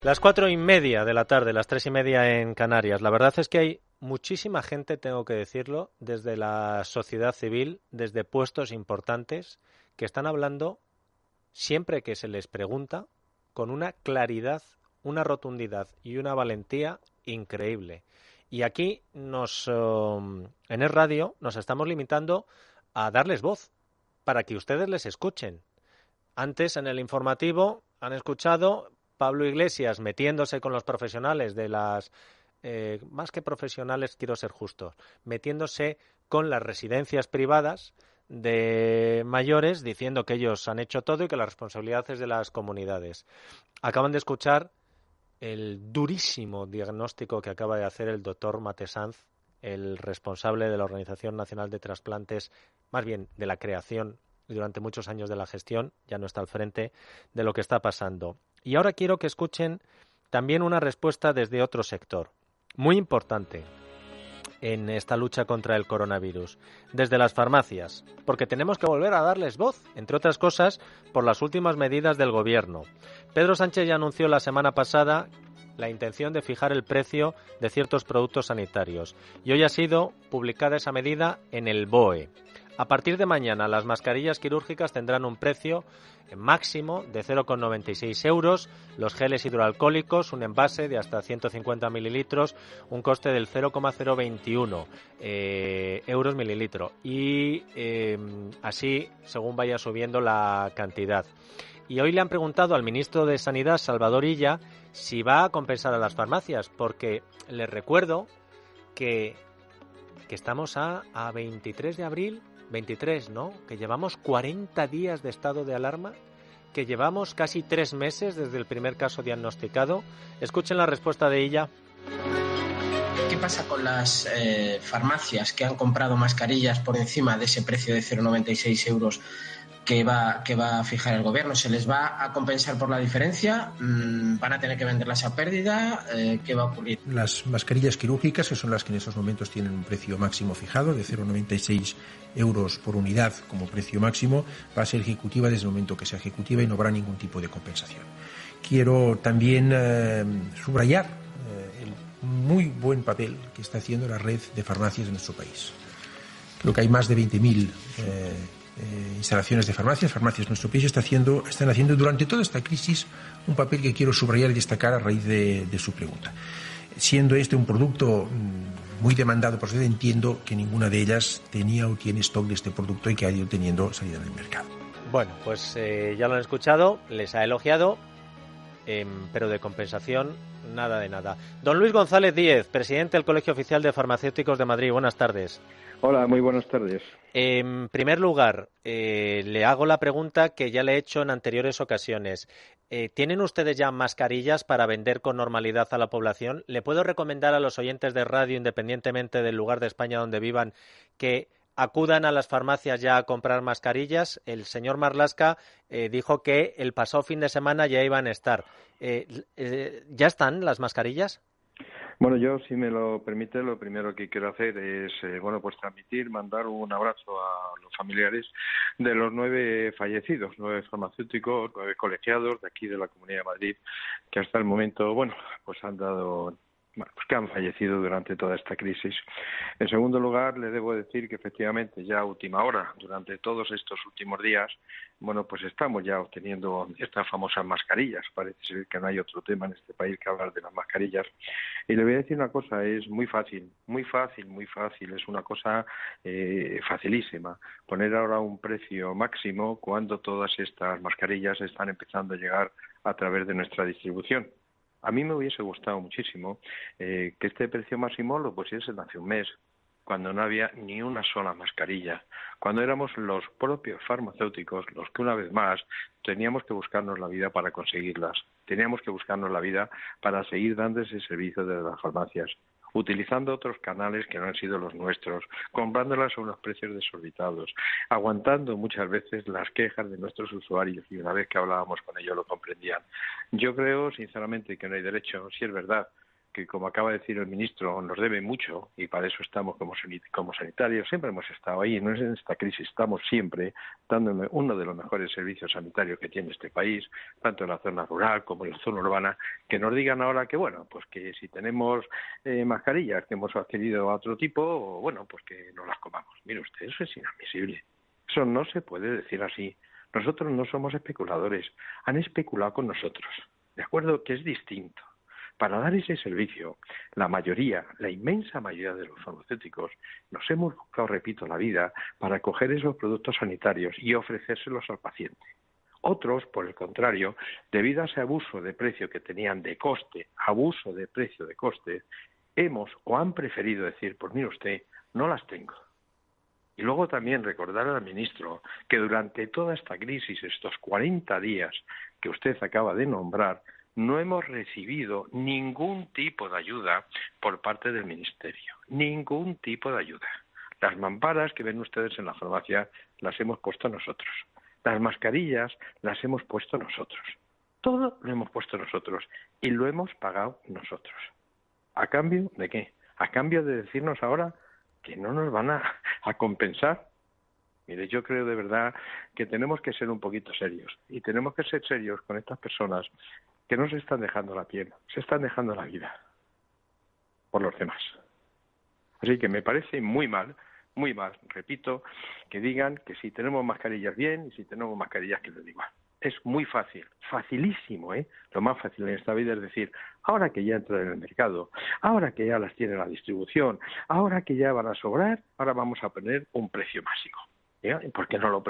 Las 4:30 de la tarde, las 3:30 en Canarias. La verdad es que hay muchísima gente, tengo que decirlo, desde la sociedad civil, desde puestos importantes, que están hablando, siempre que se les pregunta, con una claridad, una rotundidad y una valentía increíble. Y aquí en el radio nos estamos limitando a darles voz para que ustedes les escuchen. Antes, en el informativo, han escuchado Pablo Iglesias metiéndose con los profesionales de las... más que profesionales, quiero ser justo, metiéndose con las residencias privadas de mayores, diciendo que ellos han hecho todo y que la responsabilidad es de las comunidades. Acaban de escuchar el durísimo diagnóstico que acaba de hacer el doctor Mate Sanz, el responsable de la Organización Nacional de Trasplantes, más bien de la creación y durante muchos años de la gestión, ya no está al frente de lo que está pasando. Y ahora quiero que escuchen también una respuesta desde otro sector, muy importante en esta lucha contra el coronavirus, desde las farmacias, porque tenemos que volver a darles voz, entre otras cosas, por las últimas medidas del Gobierno. Pedro Sánchez ya anunció la semana pasada la intención de fijar el precio de ciertos productos sanitarios y hoy ha sido publicada esa medida en el BOE. A partir de mañana, las mascarillas quirúrgicas tendrán un precio máximo de 0,96 euros, los geles hidroalcohólicos, un envase de hasta 150 mililitros, un coste del 0,021 euros mililitro y así según vaya subiendo la cantidad. Y hoy le han preguntado al ministro de Sanidad, Salvador Illa, si va a compensar a las farmacias, porque les recuerdo que estamos a 23 de abril, 23, ¿no? Que llevamos 40 días de estado de alarma, que llevamos casi 3 meses desde el primer caso diagnosticado. Escuchen la respuesta de ella. ¿Qué pasa con las farmacias que han comprado mascarillas por encima de ese precio de 0,96 euros que va a fijar el Gobierno? ¿Se les va a compensar por la diferencia? ¿Van a tener que venderlas a pérdida? ¿Qué va a ocurrir? Las mascarillas quirúrgicas, que son las que en estos momentos tienen un precio máximo fijado de 0,96 euros por unidad como precio máximo, va a ser ejecutiva desde el momento que sea ejecutiva y no habrá ningún tipo de compensación. Quiero también subrayar el muy buen papel que está haciendo la red de farmacias en nuestro país. Creo que hay más de 20.000 instalaciones de farmacias en nuestro país están haciendo durante toda esta crisis un papel que quiero subrayar y destacar a raíz de su pregunta. Siendo este un producto muy demandado por usted, entiendo que ninguna de ellas tenía o tiene stock de este producto y que ha ido teniendo salida en el mercado. Bueno, pues ya lo han escuchado, les ha elogiado, pero de compensación nada de nada. Don Luis González Díez, presidente del Colegio Oficial de Farmacéuticos de Madrid. Buenas tardes. Hola, muy buenas tardes. En primer lugar, le hago la pregunta que ya le he hecho en anteriores ocasiones. ¿Tienen ustedes ya mascarillas para vender con normalidad a la población? ¿Le puedo recomendar a los oyentes de radio, independientemente del lugar de España donde vivan, que acudan a las farmacias ya a comprar mascarillas? El señor Marlaska dijo que el pasado fin de semana ya iban a estar. ¿Ya están las mascarillas? Bueno, yo, si me lo permite, lo primero que quiero hacer es, mandar un abrazo a los familiares de los 9 fallecidos, 9 farmacéuticos, 9 colegiados de aquí de la Comunidad de Madrid, que hasta el momento, que han fallecido durante toda esta crisis. En segundo lugar, le debo decir que efectivamente ya a última hora, durante todos estos últimos días, estamos ya obteniendo estas famosas mascarillas. Parece ser que no hay otro tema en este país que hablar de las mascarillas. Y le voy a decir una cosa, es muy fácil, es una cosa facilísima. Poner ahora un precio máximo cuando todas estas mascarillas están empezando a llegar a través de nuestra distribución. A mí me hubiese gustado muchísimo que este precio máximo lo pusiesen hace un mes, cuando no había ni una sola mascarilla, cuando éramos los propios farmacéuticos los que una vez más teníamos que buscarnos la vida para conseguirlas, teníamos que buscarnos la vida para seguir dando ese servicio desde las farmacias, utilizando otros canales que no han sido los nuestros, comprándolas a unos precios desorbitados, aguantando muchas veces las quejas de nuestros usuarios y una vez que hablábamos con ellos lo comprendían. Yo creo sinceramente que no hay derecho, si es verdad, que, como acaba de decir el ministro, nos debe mucho y para eso estamos como sanitarios. Siempre hemos estado ahí, no es en esta crisis, estamos siempre dando uno de los mejores servicios sanitarios que tiene este país, tanto en la zona rural como en la zona urbana. Que nos digan ahora que, bueno, pues que si tenemos mascarillas que hemos adquirido a otro tipo, bueno, pues que no las comamos. Mire usted, eso es inadmisible. Eso no se puede decir así. Nosotros no somos especuladores. Han especulado con nosotros. ¿De acuerdo? Que es distinto. Para dar ese servicio, la inmensa mayoría de los farmacéuticos, nos hemos buscado, repito, la vida para coger esos productos sanitarios y ofrecérselos al paciente. Otros, por el contrario, debido a ese abuso de precio que tenían de coste, abuso de precio de coste, han preferido decir, pues mire usted, no las tengo. Y luego también recordar al ministro que durante toda esta crisis, estos 40 días que usted acaba de nombrar, no hemos recibido ningún tipo de ayuda por parte del Ministerio. Ningún tipo de ayuda. Las mamparas que ven ustedes en la farmacia las hemos puesto nosotros. Las mascarillas las hemos puesto nosotros. Todo lo hemos puesto nosotros y lo hemos pagado nosotros. ¿A cambio de qué? A cambio de decirnos ahora que no nos van a compensar. Mire, yo creo de verdad que tenemos que ser un poquito serios y tenemos que ser serios con estas personas que no se están dejando la piel, se están dejando la vida por los demás. Así que me parece muy mal, repito, que digan que si tenemos mascarillas bien y si tenemos mascarillas que les da igual. Es muy fácil, facilísimo, ¿eh? Lo más fácil en esta vida es decir, ahora que ya entran en el mercado, ahora que ya las tiene la distribución, ahora que ya van a sobrar, ahora vamos a poner un precio máximo. ¿Ya? ¿Por qué no lo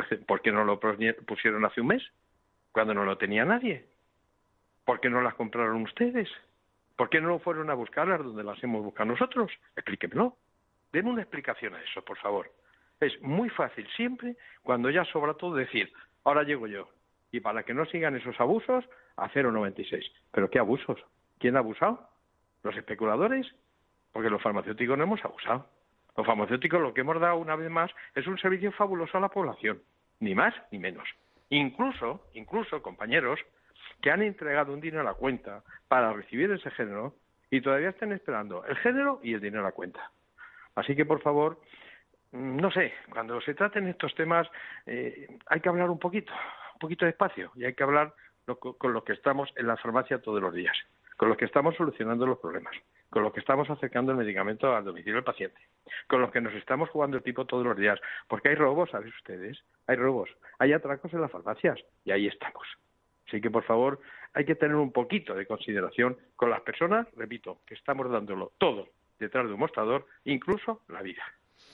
pusieron hace un mes? Cuando no lo tenía nadie. ¿Por qué no las compraron ustedes? ¿Por qué no fueron a buscarlas donde las hemos buscado nosotros? Explíquemelo. Denme una explicación a eso, por favor. Es muy fácil siempre, cuando ya sobra todo, decir, ahora llego yo. Y para que no sigan esos abusos, a 0,96. ¿Pero qué abusos? ¿Quién ha abusado? ¿Los especuladores? Porque los farmacéuticos no hemos abusado. Los farmacéuticos lo que hemos dado una vez más es un servicio fabuloso a la población. Ni más ni menos. Incluso, compañeros, que han entregado un dinero a la cuenta para recibir ese género y todavía están esperando el género y el dinero a la cuenta. Así que, por favor, no sé, cuando se traten estos temas hay que hablar un poquito despacio y hay que hablar con los que estamos en la farmacia todos los días, con los que estamos solucionando los problemas, con los que estamos acercando el medicamento al domicilio del paciente, con los que nos estamos jugando el tipo todos los días, porque hay robos, ¿saben ustedes? Hay robos, hay atracos en las farmacias y ahí estamos. Así que, por favor, hay que tener un poquito de consideración con las personas, repito, que estamos dándolo todo detrás de un mostrador, incluso la vida.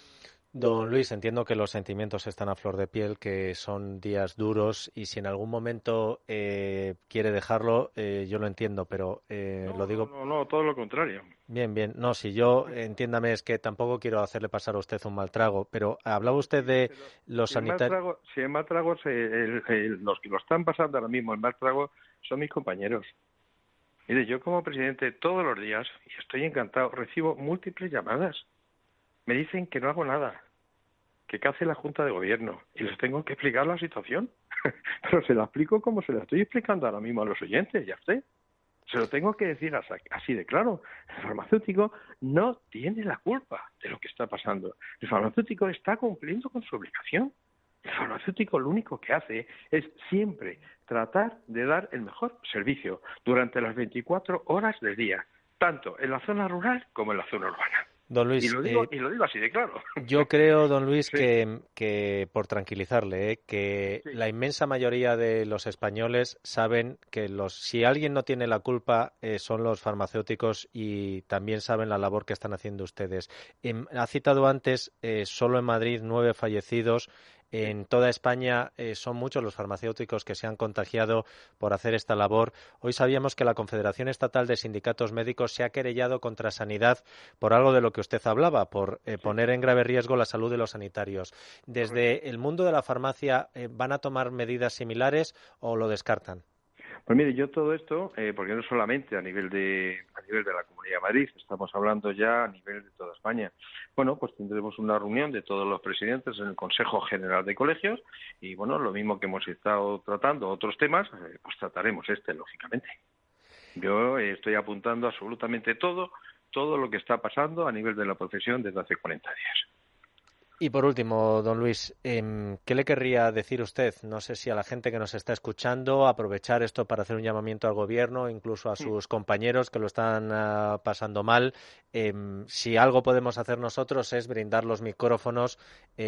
Don Luis, entiendo que los sentimientos están a flor de piel, que son días duros y si en algún momento quiere dejarlo, yo lo entiendo, pero lo digo... No, todo lo contrario. Bien. No, si yo, entiéndame, es que tampoco quiero hacerle pasar a usted un mal trago, pero hablaba usted de los sanitarios... Si el mal trago, los que lo están pasando ahora mismo, el mal trago, son mis compañeros. Mire, yo como presidente todos los días, y estoy encantado, recibo múltiples llamadas. Me dicen que no hago nada, que hace la Junta de Gobierno, y les tengo que explicar la situación. Pero se la explico como se la estoy explicando ahora mismo a los oyentes, ya usted. Se lo tengo que decir así de claro. El farmacéutico no tiene la culpa de lo que está pasando. El farmacéutico está cumpliendo con su obligación. El farmacéutico lo único que hace es siempre tratar de dar el mejor servicio durante las 24 horas del día, tanto en la zona rural como en la zona urbana. Don Luis, y lo digo así de claro. Yo creo, don Luis, sí. que por tranquilizarle, que sí, la inmensa mayoría de los españoles saben que si alguien no tiene la culpa son los farmacéuticos y también saben la labor que están haciendo ustedes. Ha citado antes solo en Madrid 9 fallecidos. En toda España son muchos los farmacéuticos que se han contagiado por hacer esta labor. Hoy sabíamos que la Confederación Estatal de Sindicatos Médicos se ha querellado contra Sanidad por algo de lo que usted hablaba, por poner en grave riesgo la salud de los sanitarios. ¿Desde el mundo de la farmacia van a tomar medidas similares o lo descartan? Pues mire, yo todo esto, porque no solamente a nivel de la Comunidad de Madrid, estamos hablando ya a nivel de toda España. Bueno, pues tendremos una reunión de todos los presidentes en el Consejo General de Colegios y, bueno, lo mismo que hemos estado tratando otros temas, pues trataremos lógicamente. Yo estoy apuntando absolutamente todo lo que está pasando a nivel de la profesión desde hace 40 días. Y por último, don Luis, ¿qué le querría decir usted? No sé si a la gente que nos está escuchando, aprovechar esto para hacer un llamamiento al gobierno, incluso a sus compañeros que lo están pasando mal. Si algo podemos hacer nosotros es brindar los micrófonos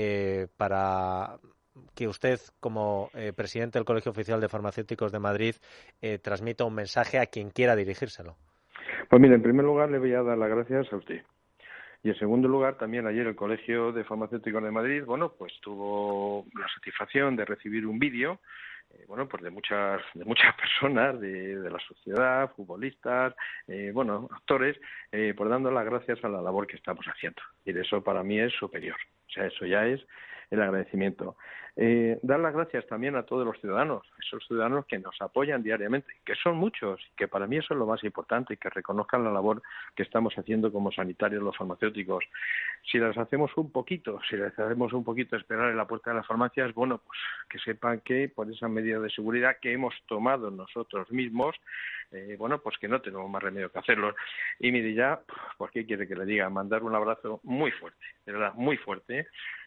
para que usted, como presidente del Colegio Oficial de Farmacéuticos de Madrid, transmita un mensaje a quien quiera dirigírselo. Pues mire, en primer lugar le voy a dar las gracias a usted. Y en segundo lugar, también ayer el Colegio de Farmacéuticos de Madrid, pues tuvo la satisfacción de recibir un vídeo, pues de muchas personas de la sociedad, futbolistas, actores, por dando las gracias a la labor que estamos haciendo. Y eso para mí es superior. O sea, eso ya es el agradecimiento. Dar las gracias también a todos los ciudadanos, esos ciudadanos que nos apoyan diariamente, que son muchos, que para mí eso es lo más importante, y que reconozcan la labor que estamos haciendo como sanitarios los farmacéuticos. Si les hacemos un poquito esperar en la puerta de las farmacias, pues que sepan que por esa medida de seguridad que hemos tomado nosotros mismos, pues que no tenemos más remedio que hacerlo. Y mire, ya, pues ¿qué quiere que le diga? Mandar un abrazo muy fuerte, de verdad, muy fuerte,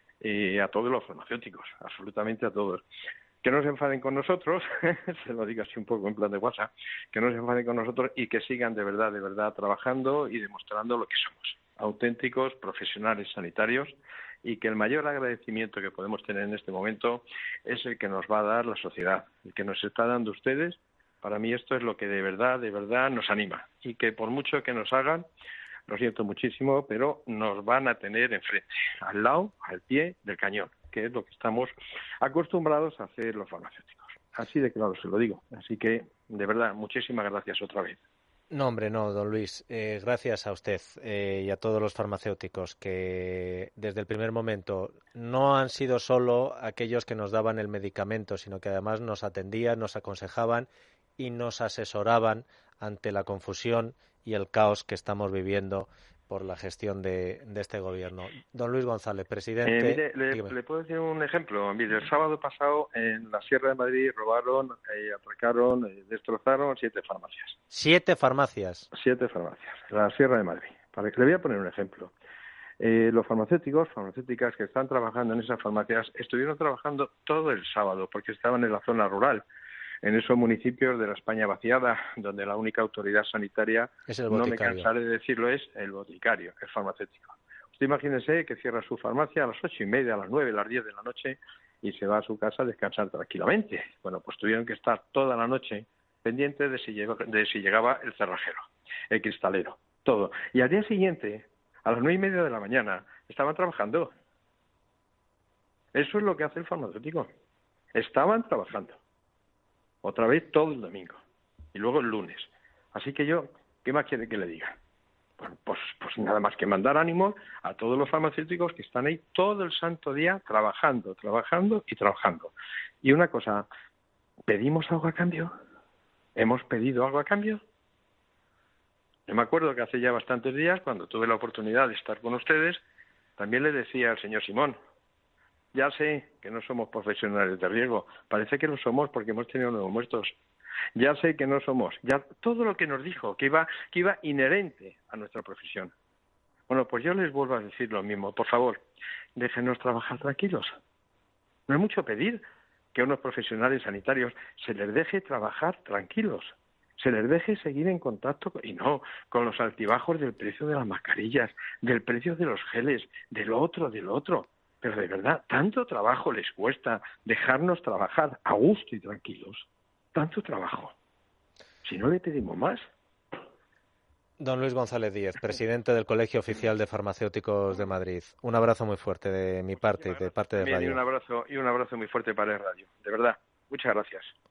a todos los farmacéuticos, absolutamente a todos. Que no se enfaden con nosotros, se lo digo así un poco en plan de WhatsApp, que no se enfaden con nosotros y que sigan de verdad trabajando y demostrando lo que somos, auténticos profesionales sanitarios, y que el mayor agradecimiento que podemos tener en este momento es el que nos va a dar la sociedad, el que nos está dando ustedes. Para mí esto es lo que de verdad nos anima, y que por mucho que nos hagan, lo siento muchísimo, pero nos van a tener enfrente, al lado, al pie del cañón, que es lo que estamos acostumbrados a hacer los farmacéuticos. Así de claro se lo digo. Así que, de verdad, muchísimas gracias otra vez. No, hombre, no, don Luis. Gracias a usted y a todos los farmacéuticos que desde el primer momento no han sido solo aquellos que nos daban el medicamento, sino que además nos atendían, nos aconsejaban y nos asesoraban ante la confusión y el caos que estamos viviendo por la gestión de este gobierno. Don Luis González, presidente. Le puedo decir un ejemplo. Mire, el sábado pasado en la Sierra de Madrid robaron, atracaron, destrozaron 7 farmacias. 7 farmacias. 7 farmacias, en la Sierra de Madrid. Le voy a poner un ejemplo. Los farmacéuticas que están trabajando en esas farmacias estuvieron trabajando todo el sábado porque estaban en la zona rural, en esos municipios de la España vaciada, donde la única autoridad sanitaria, no me cansaré de decirlo, es el boticario, el farmacéutico. Usted imagínese que cierra su farmacia a las 8:30, a las 9, a las 10 de la noche y se va a su casa a descansar tranquilamente. Pues tuvieron que estar toda la noche pendientes de si llegaba el cerrajero, el cristalero, todo. Y al día siguiente, a las 9:30 de la mañana, estaban trabajando. Eso es lo que hace el farmacéutico. Estaban trabajando. Otra vez todo el domingo y luego el lunes. Así que ¿qué más quiere que le diga? Pues nada más que mandar ánimo a todos los farmacéuticos que están ahí todo el santo día trabajando. Y una cosa, ¿pedimos algo a cambio? ¿Hemos pedido algo a cambio? Yo me acuerdo que hace ya bastantes días, cuando tuve la oportunidad de estar con ustedes, también le decía al señor Simón, ya sé que no somos profesionales de riesgo, parece que lo somos porque hemos tenido 9 muertos. Ya sé que no somos, ya todo lo que nos dijo, que iba inherente a nuestra profesión. Pues yo les vuelvo a decir lo mismo, por favor, déjenos trabajar tranquilos. No es mucho pedir que a unos profesionales sanitarios se les deje trabajar tranquilos, se les deje seguir en contacto, y no con los altibajos del precio de las mascarillas, del precio de los geles, de lo otro. Pero de verdad, tanto trabajo les cuesta dejarnos trabajar a gusto y tranquilos. Tanto trabajo. Si no le pedimos más. Don Luis González Díez, presidente del Colegio Oficial de Farmacéuticos de Madrid. Un abrazo muy fuerte de mi parte y de parte de Radio. Y un abrazo muy fuerte para el Radio. De verdad, muchas gracias.